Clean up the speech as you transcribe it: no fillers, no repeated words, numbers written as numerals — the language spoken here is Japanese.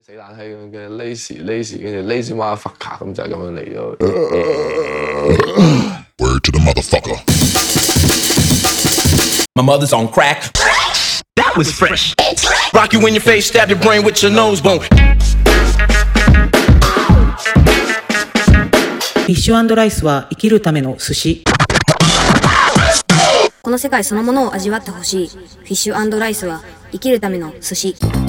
死冷氣嘅 lazy 跟住 lazy motherfucker 咁就係咁樣嚟咗。 Word to the motherfucker. My mother's on crack. That was fresh. Rock you in your face, stab your brain with your nose bone. フィッシュ&ライスは生きるための寿司。 この世界そのものを味わってほしい。フィッシュ&ライスは生きるための寿司。